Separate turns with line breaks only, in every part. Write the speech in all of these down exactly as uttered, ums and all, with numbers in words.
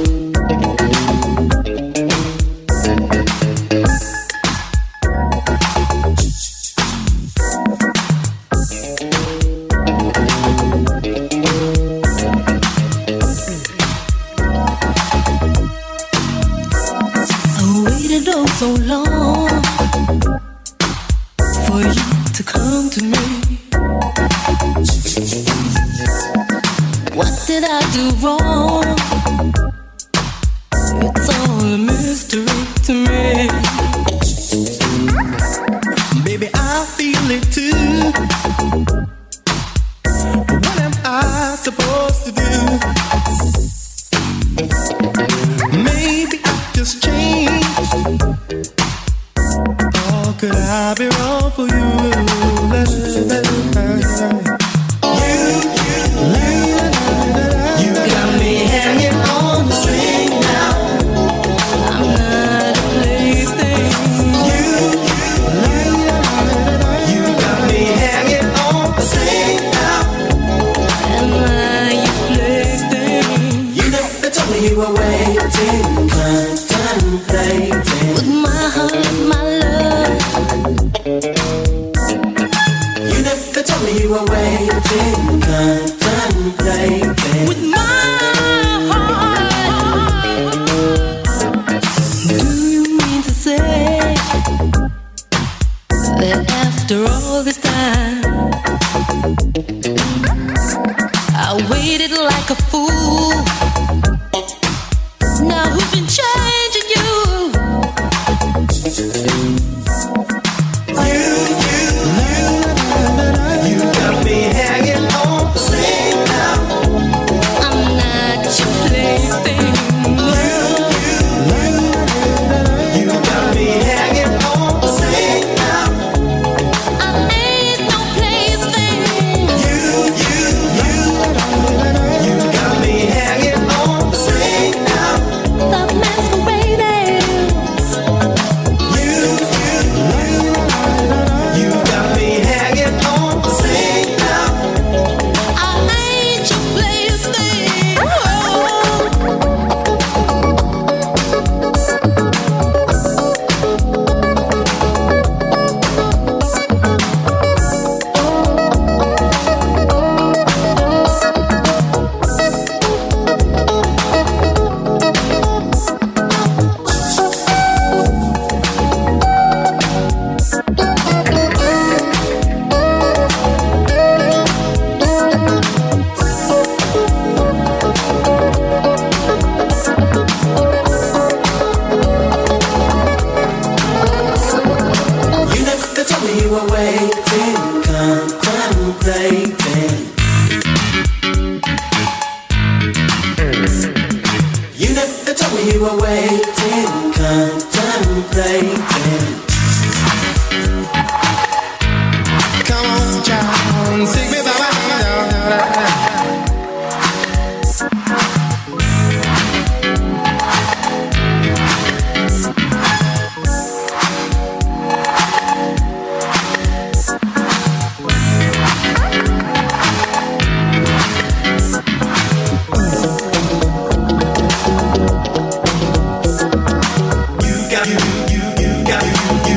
You got, you, you, you got, you, you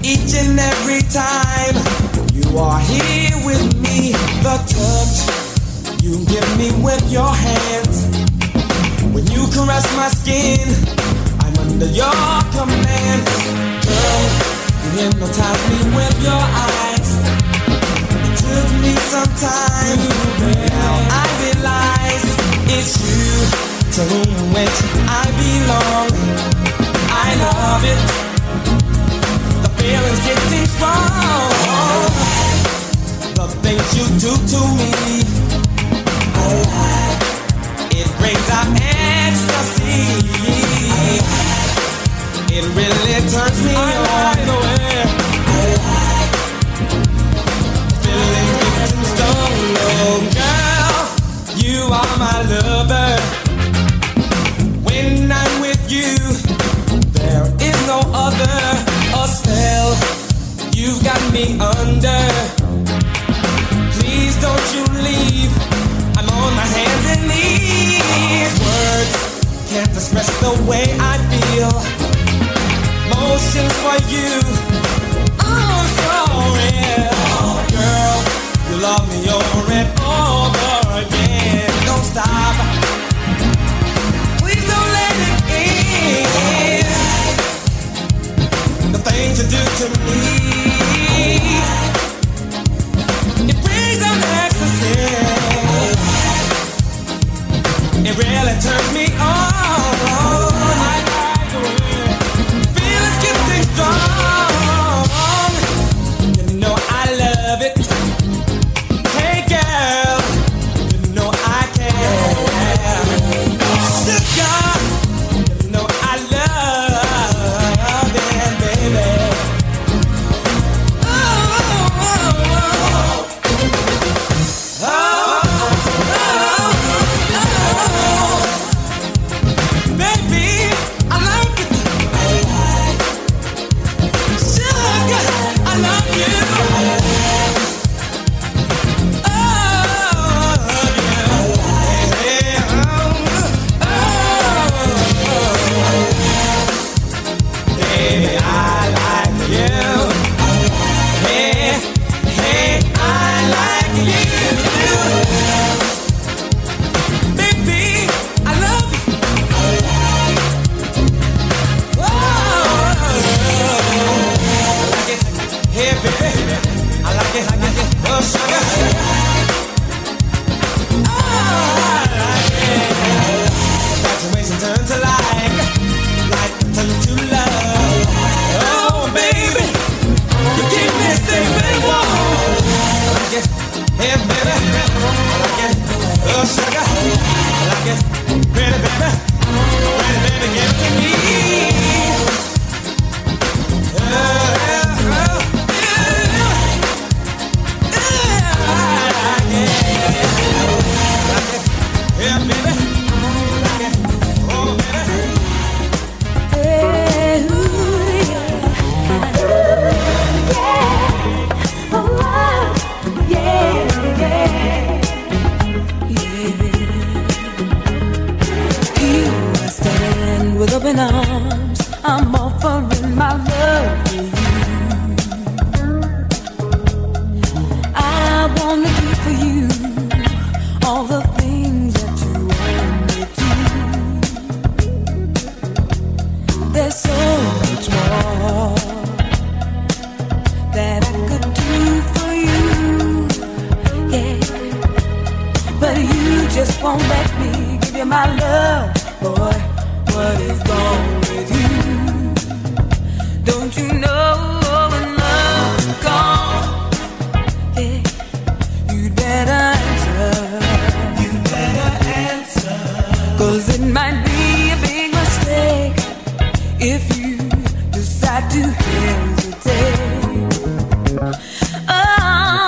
each and every time you are here with me. The touch you give me with your hands, when you caress my skin, I'm under your command. Girl, you hypnotize me with your eyes. It took me some time, now I realize it's you to whom which I belong. I love it, the feeling's getting strong. The things you do to me, it brings out ecstasy. It really turns me on. Feeling getting strong. Girl, you are my lover. When I'm with you, there is no other. A spell you've got me under. Please don't you leave. I'm on my hands and knees. Words can't express the way I feel. Motions for you, oh so real. Girl, you love me over and over again. Don't stop, please don't let it end. The things you do to me, it brings on ecstasy. It really turns me on. Feelings getting strong. You know I love it. Hey girl, you know I care. Sugar, you know I love it, baby. Oh, oh, oh, oh.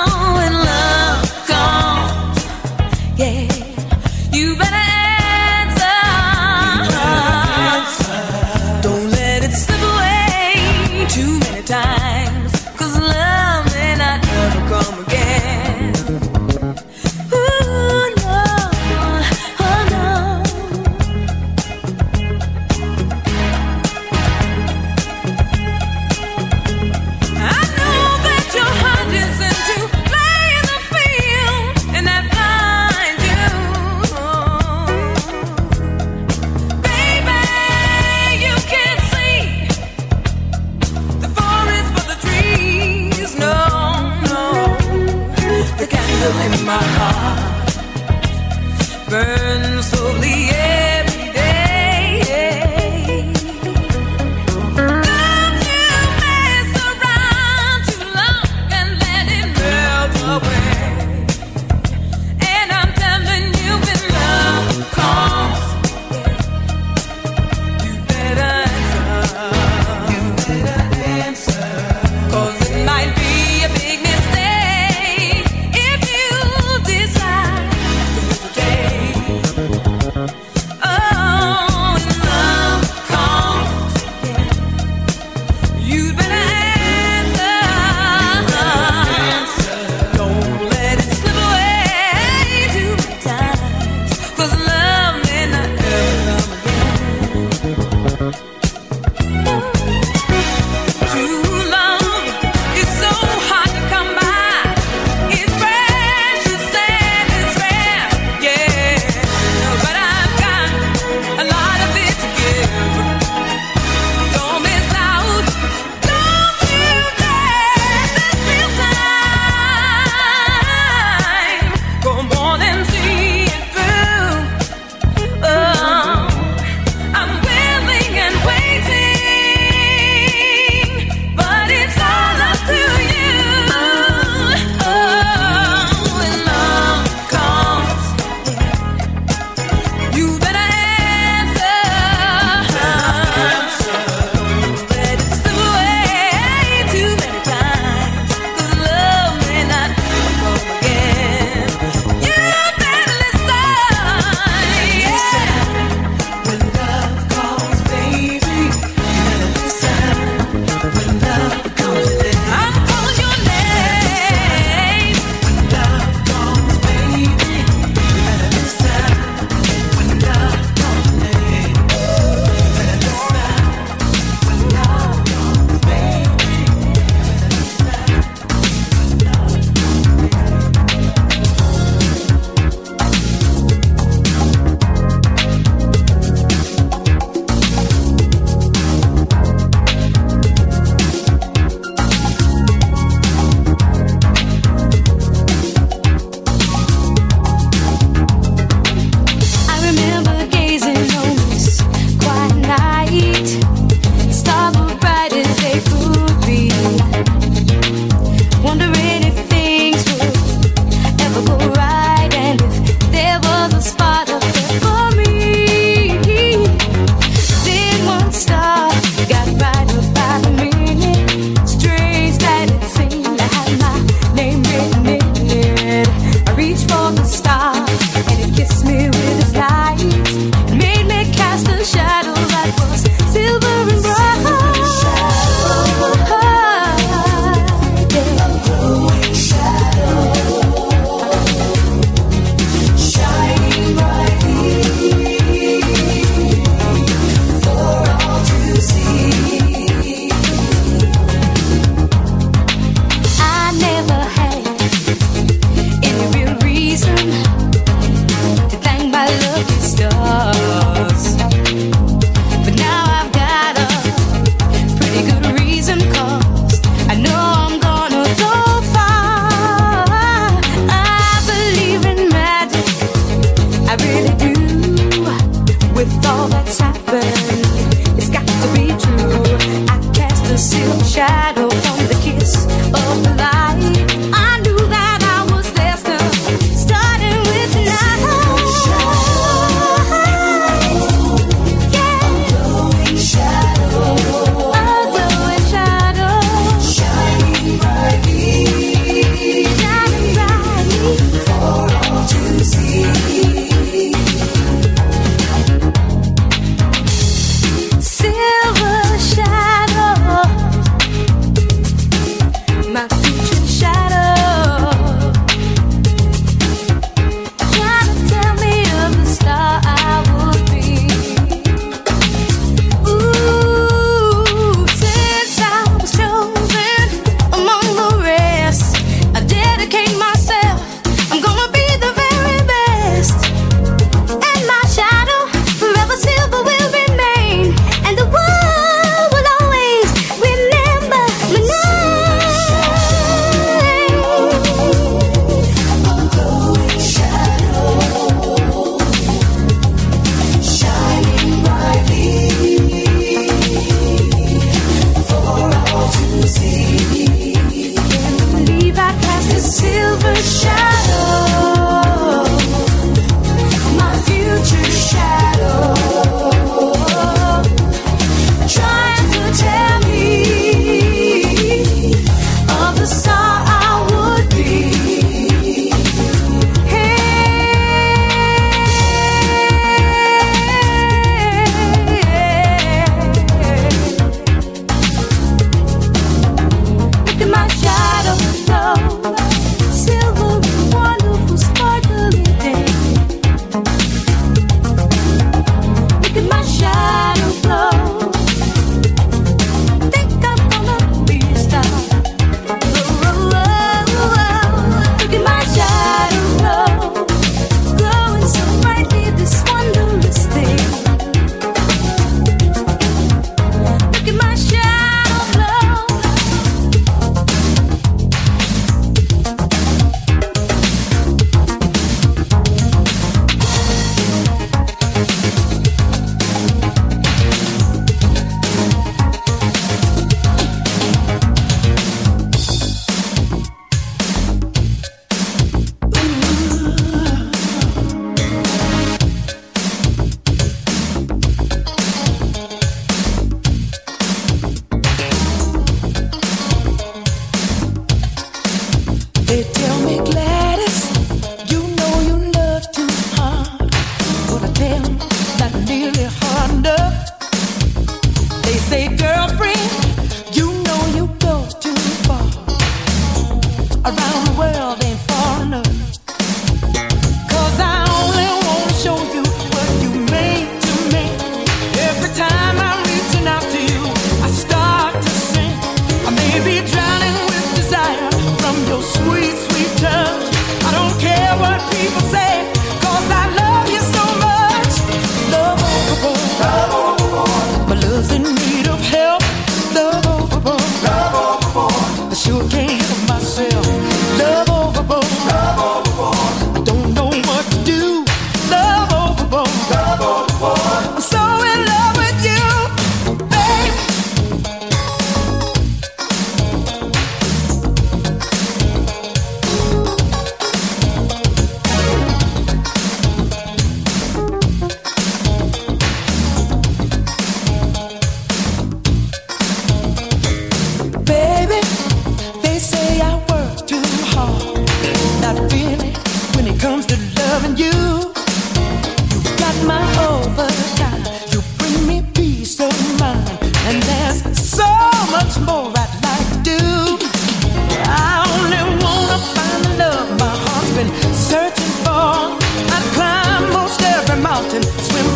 You better
my heart burns slowly every day. Don't you mess around too long and let it melt away. And I'm telling you, when love comes, you better answer. You better answer. 'Cause it might be a big mistake if you decide to stay.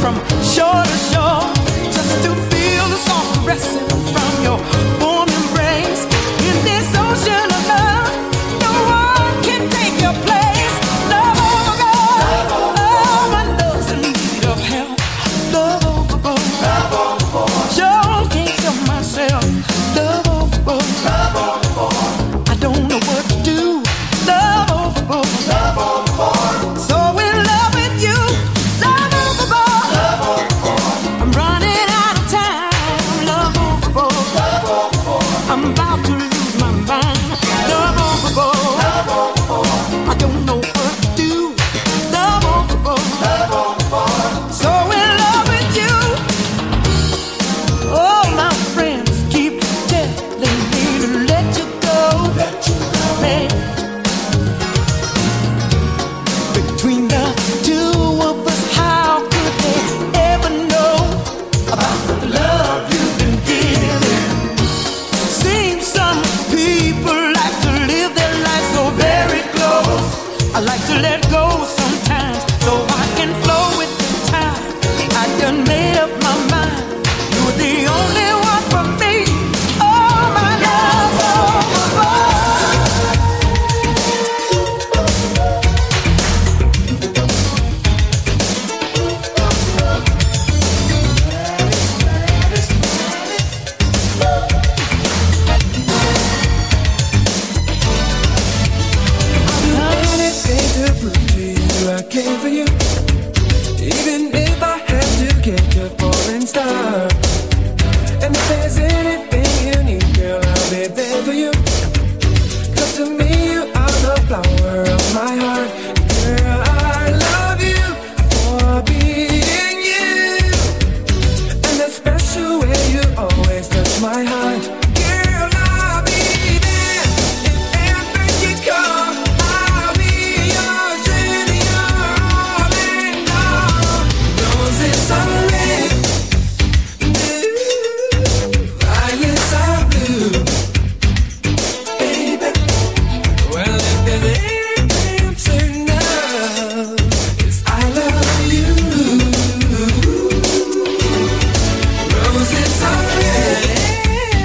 from shore to shore, just to feel the soft caressing from your warm embrace. In this ocean of love, no one can take your place. Love overboard, oh my love's in need of help. Love overboard, love overboard. Sure can't help myself. Love overboard, love overboard. I don't know what to do. Love overboard, love overboard. So in love with you. Love overboard, love overboard. I'm running out of time. Love overboard, love overboard. I'm about to lose my mind. Love overboard, love overboard. I don't know what to do. Love overboard, love overboard. So in love with you. Oh, my friends keep telling me to let you go, let you go, man. Between the two of us, how could they ever know about the love you've been giving? Seems some people like to live their life so very close. I like to let go sometimes so I can flow with the time. I done made up my mind. You're the only one for me. Oh, my love, overboard.
Anything to prove to you I came for you. Even if I had to get your falling star. And if there's anything you need, girl, I'll be there for you. Cause to me you are the flower of my heart. Girl, I love you for being you. And that special way you always touch my heart. Girl, I'll be there if ever you come. I'll be your dream, your all and all. Roses are red, violets are blue, baby. Well, if there's anything I'm certain of, it's I love you. Roses are red,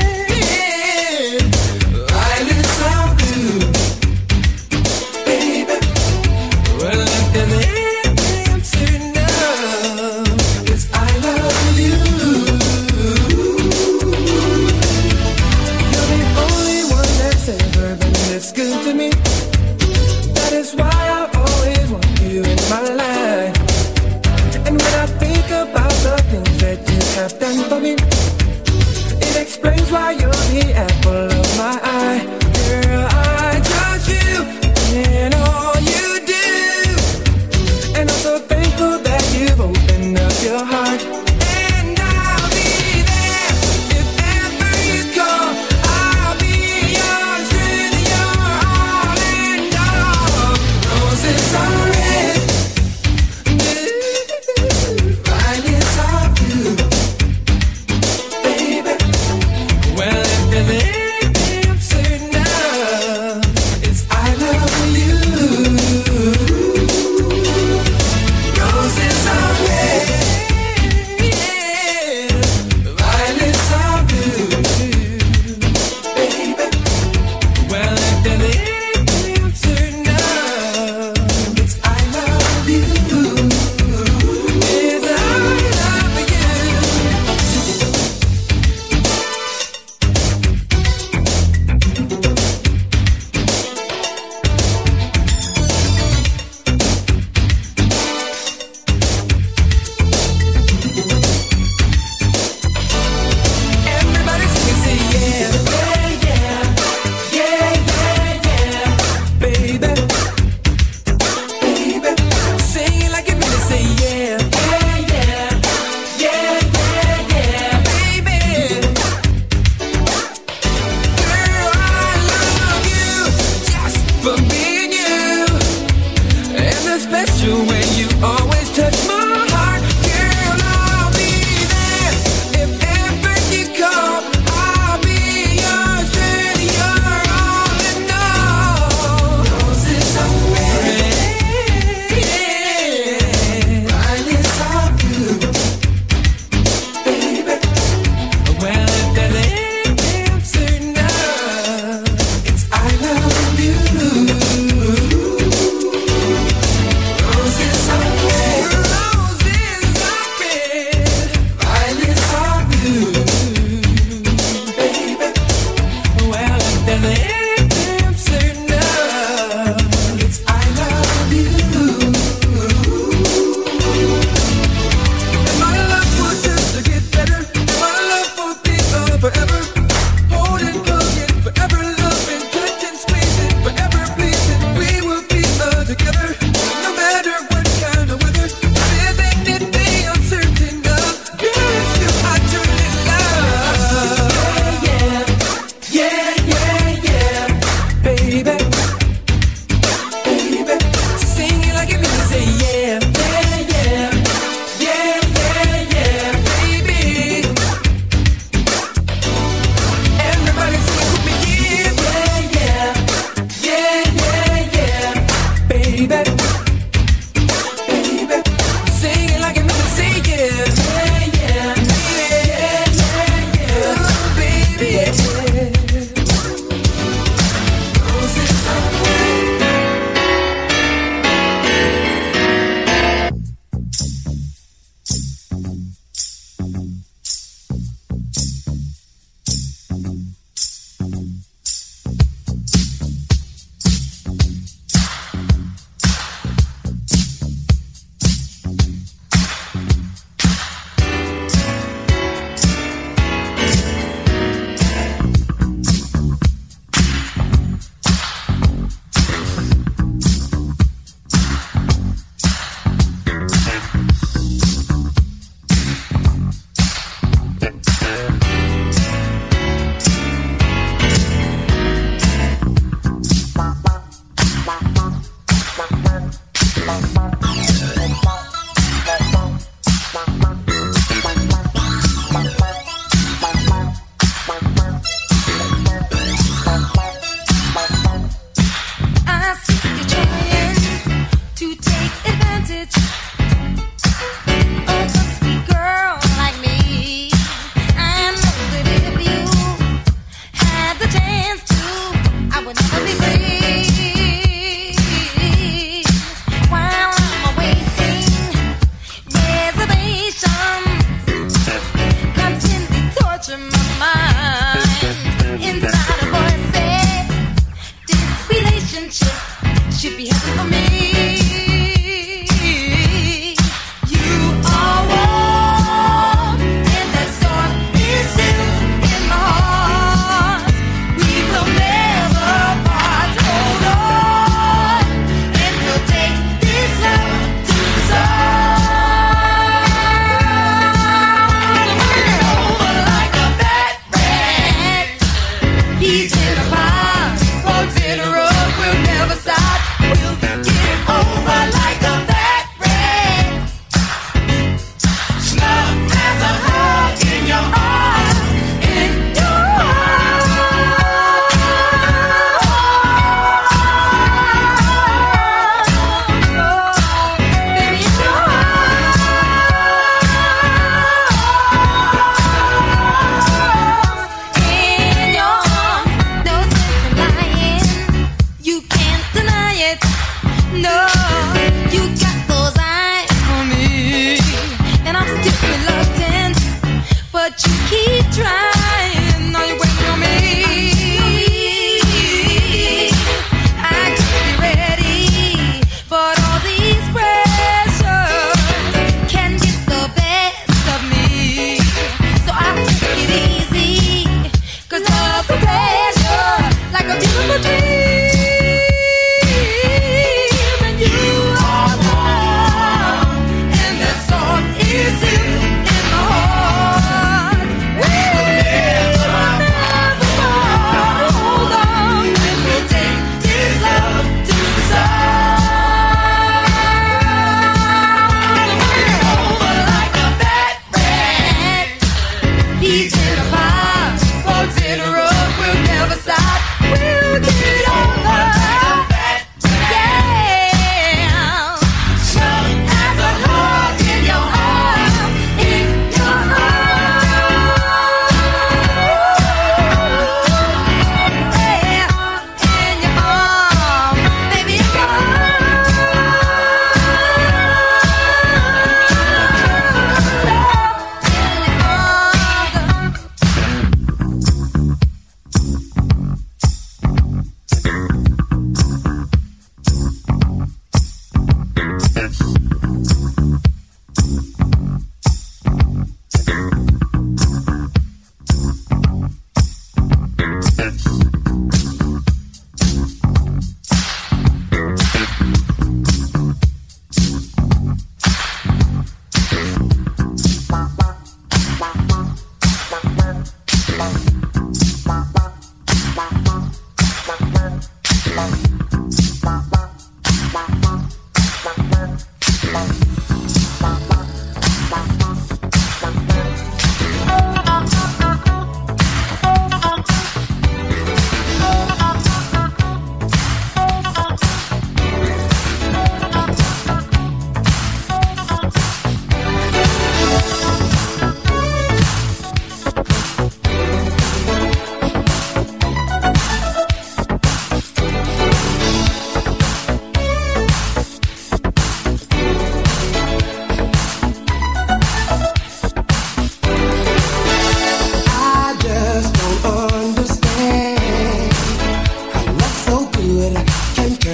Like a beautiful dream, and you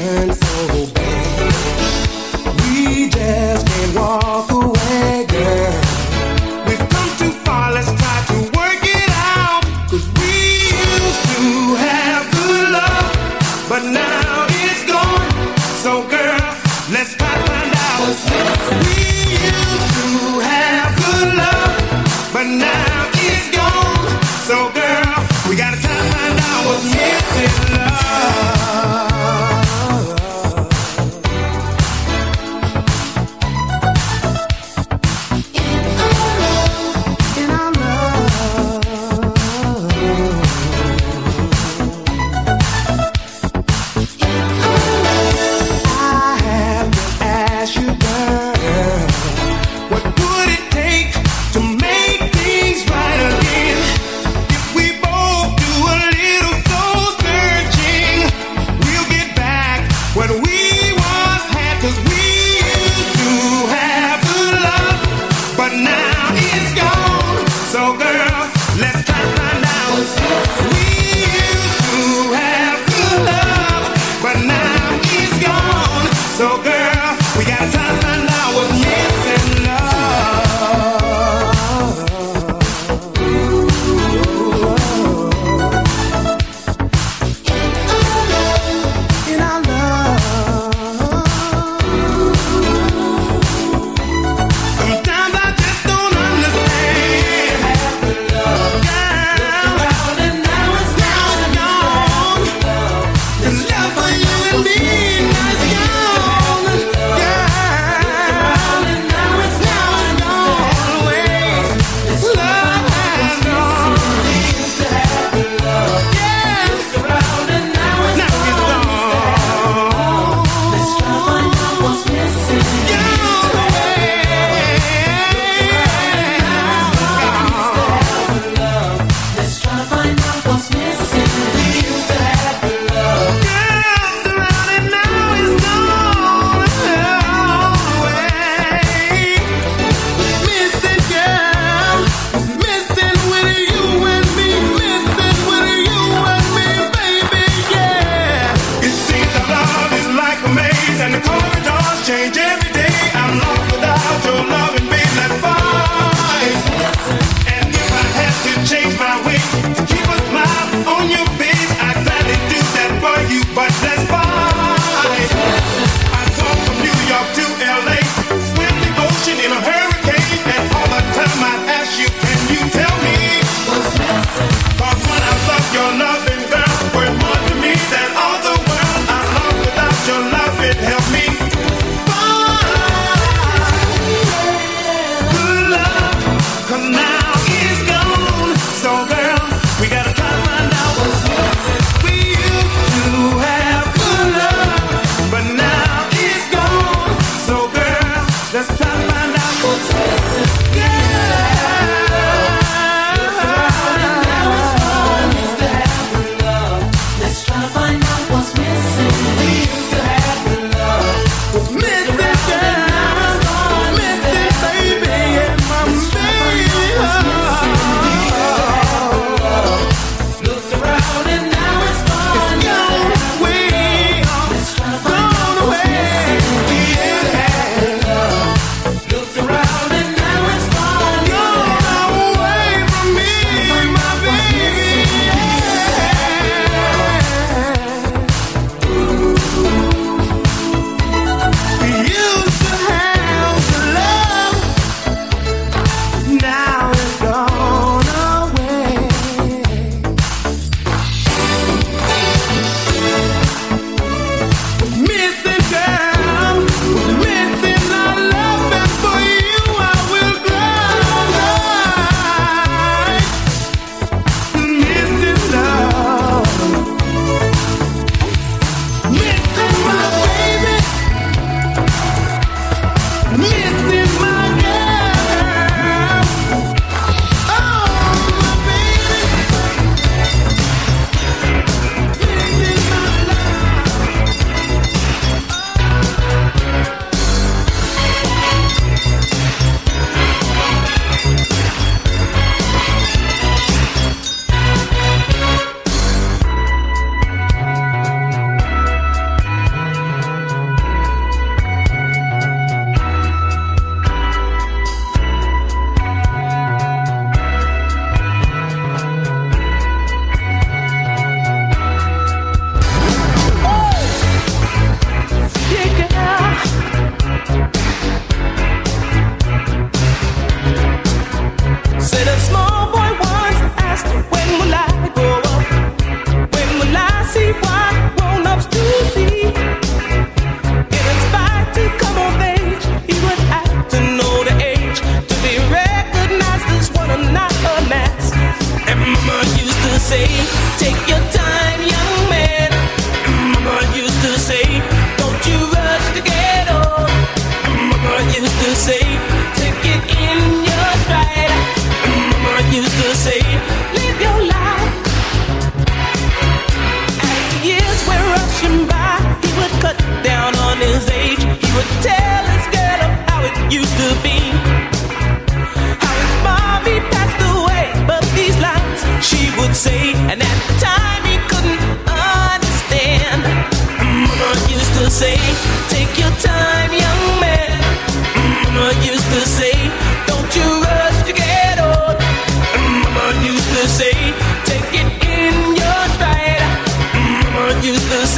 hurting so bad. We just can't walk away, girl. We've come too far, let's try to work it out. Cause we used to have good love, but now it's gone. So girl, let's try to find out. We used to have good love, but now it's gone. So girl, we gotta try to find out what's missing, love.
Your love, it helped me find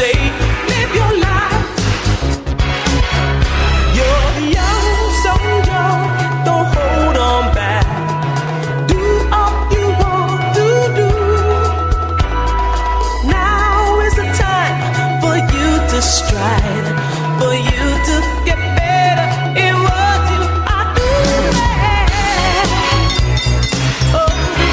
say, live your life. You're young, so young, don't hold on back. Do all you want to do. Now is the time for you to stride, for you to get better in what you are doing. Oh.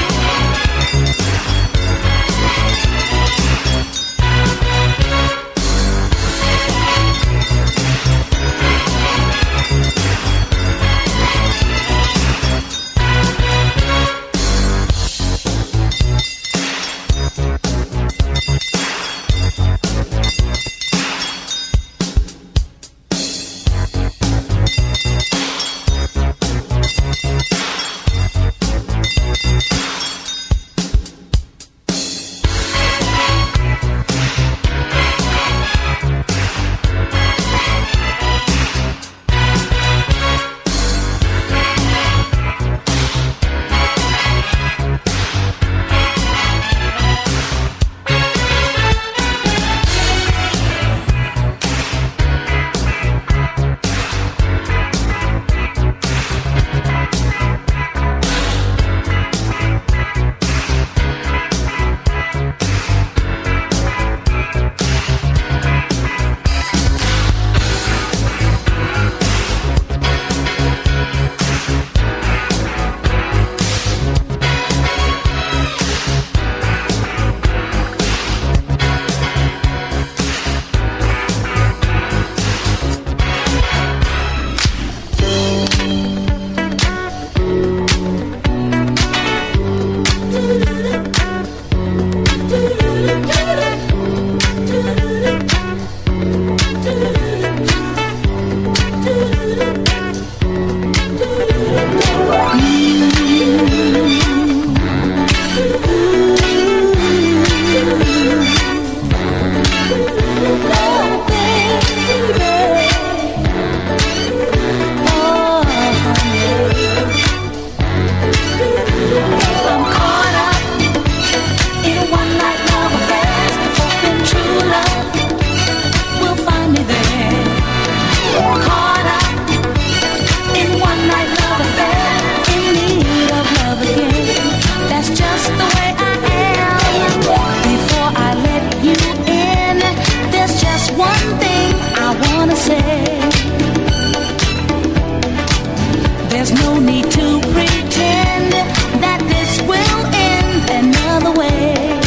There's no need to pretend that this will end another way.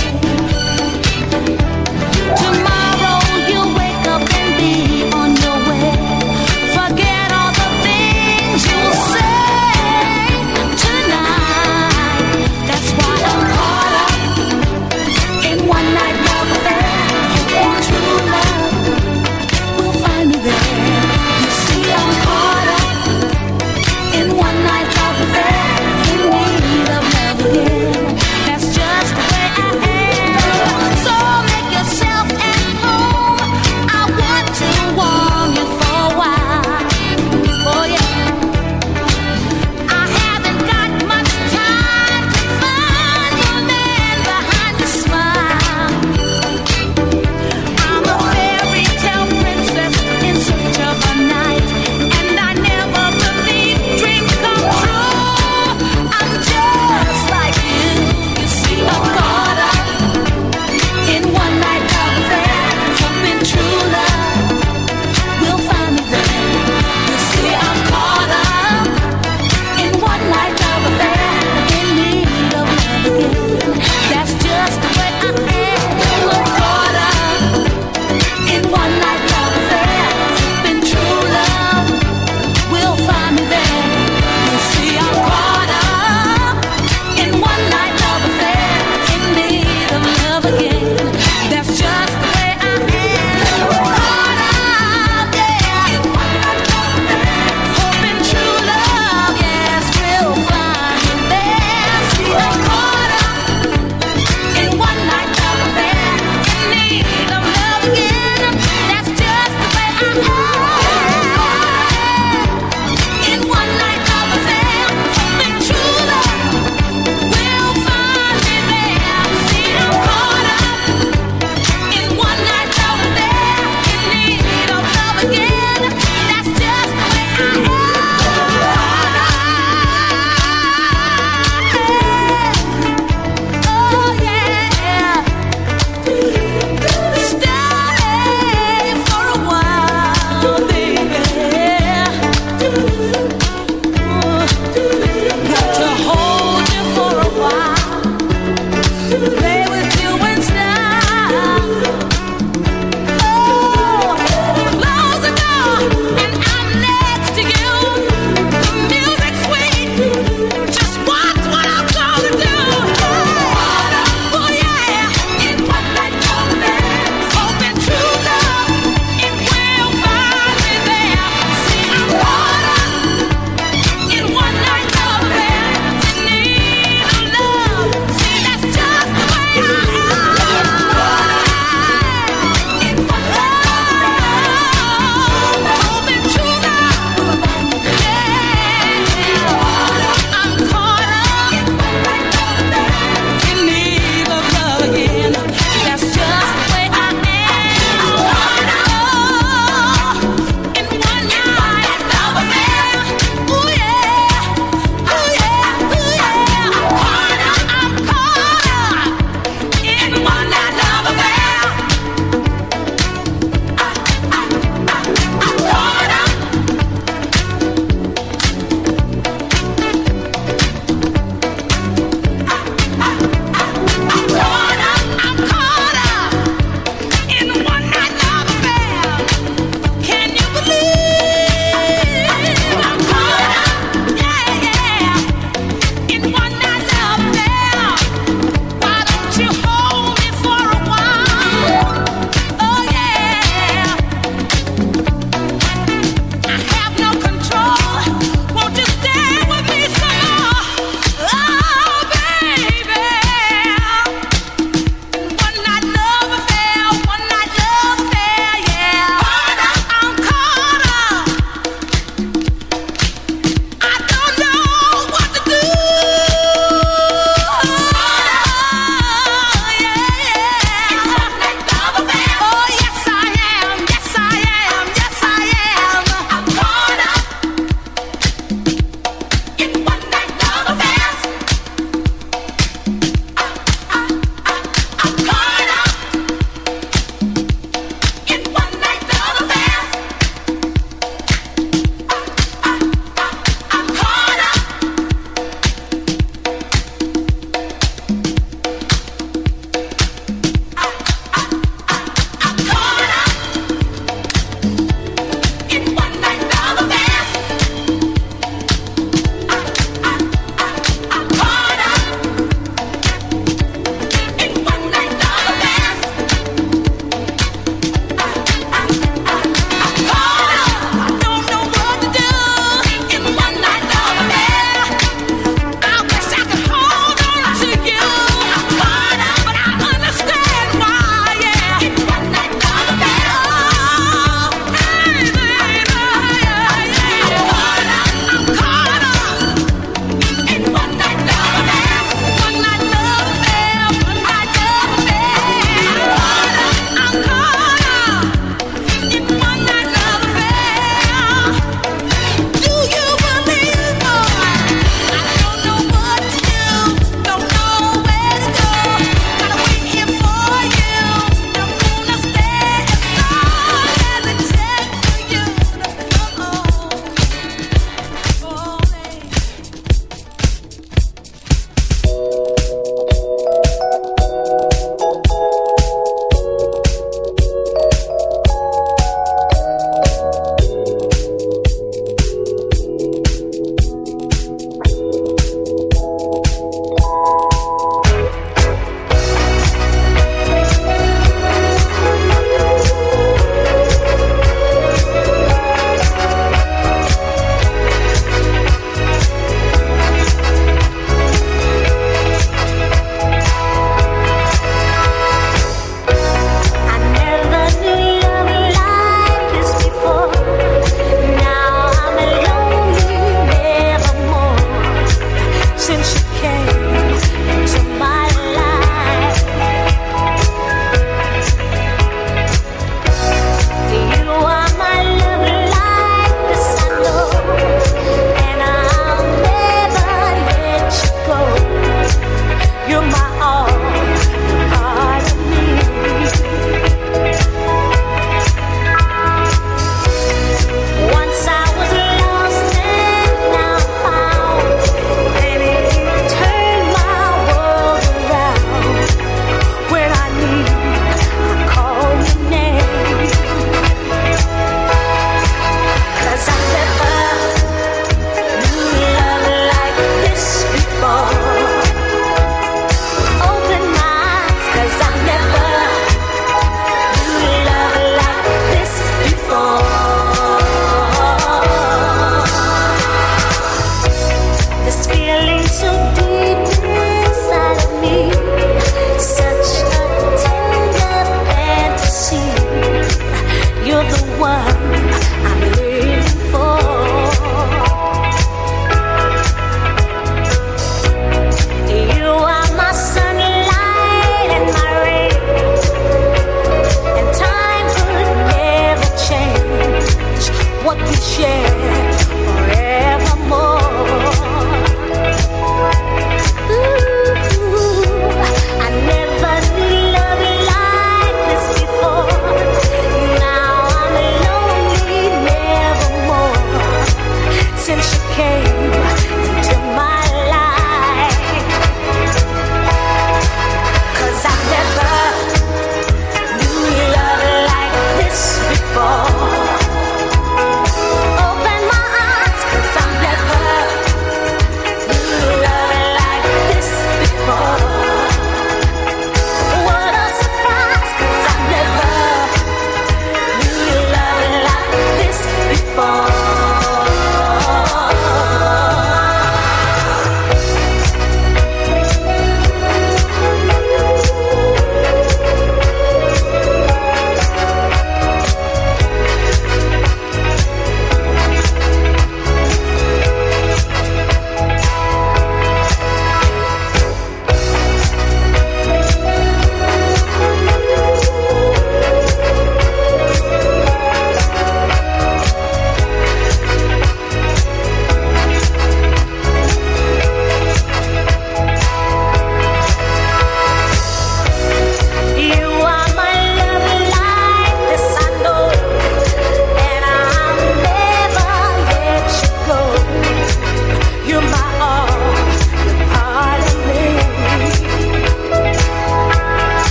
Tomorrow you'll wake up and be on your way. Forget all the things you'll say tonight. That's why I'm caught up in one night love affair. And true love will find me there.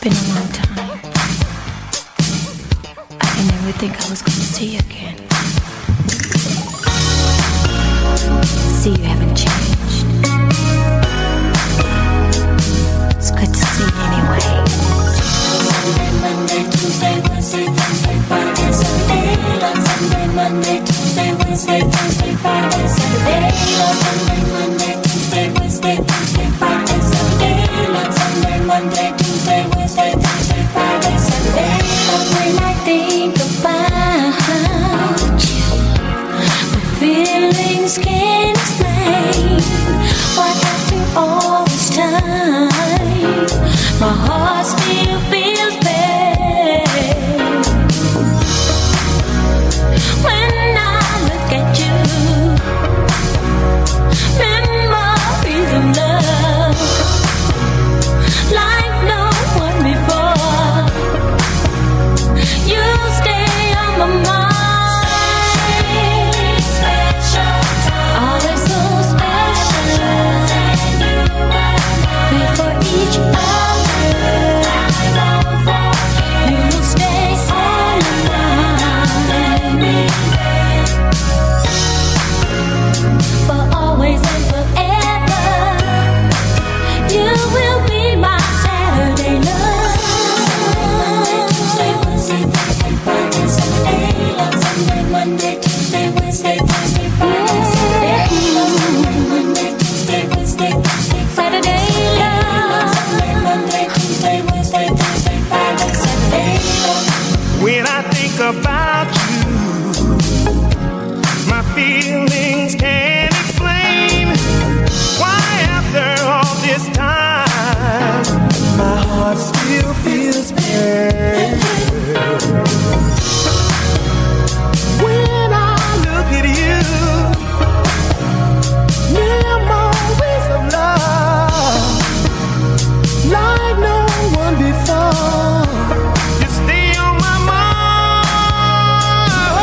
been a long time. I can never think I was going to see you again. See, you haven't changed. It's good to see you anyway.
Sunday, Monday, Tuesday, Wednesday, Thursday, Friday, Saturday. On Sunday, Monday, Tuesday, Wednesday, Thursday, Friday, Saturday. On Sunday, Monday, Tuesday, Wednesday, Thursday, Friday, Saturday. On Sunday, Monday, Tuesday, Wednesday, Thursday, Friday, Saturday. When I think about you, my feelings can't explain why after all this time my heart still feels pain. When I look at you, memories of love like no one before. You stay on my mind. Special time. Always so special. Wait for each other. You will stay on my mind. For always and forever. You will be my Saturday love. Tuesday, Wednesday, Thursday, Friday, Saturday. On Sunday, Monday, Tuesday, Wednesday, Thursday, Friday, Saturday. On Sunday, Monday, Tuesday, Wednesday, Thursday, Saturday. On Sunday, Monday, Tuesday, Wednesday, Thursday, Friday, Saturday.
When I think about you, my feelings can't explain why after all this time my heart still feels pain. When I look at you, memories of love like no one before. You stay on my mind.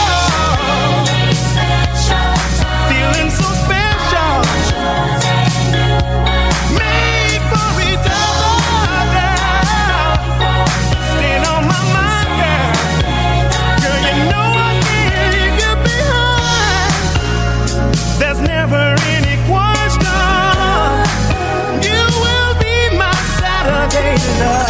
Feeling so special. Made for each other. Staying on my mind, girl. Girl, you know I can't leave you behind. There's never any question. You will be my Saturday love.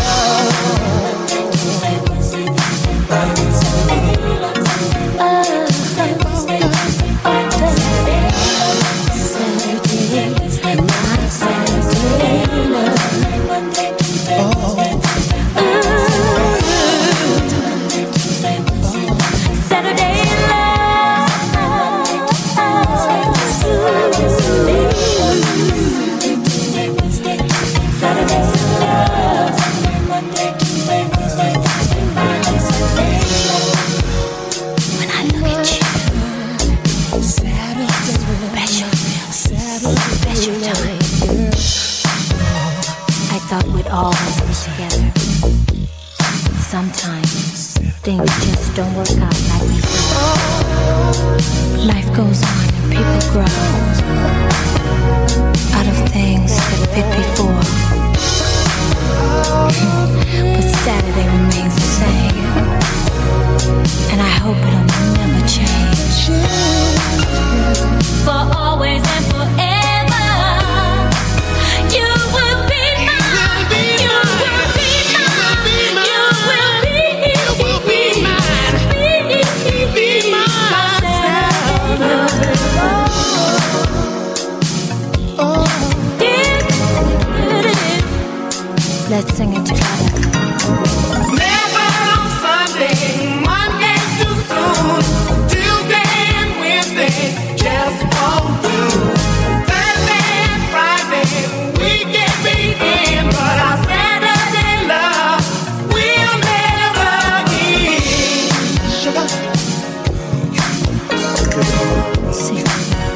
When I look at you, special feels, special time. I thought we'd always be together. Sometimes things just don't work out like we thought. Life goes on and people grow out of things that fit before. But Saturday remains the same, and I hope it'll never change.
For always and forever, you will be mine. You will be mine. You will be, you will be mine. Be mine.
Let's sing it together.
Never on Sunday, Monday's too soon. Tuesday and Wednesday just won't do. Thursday and Friday we can begin, but our Saturday love will never end. Sugar.
See.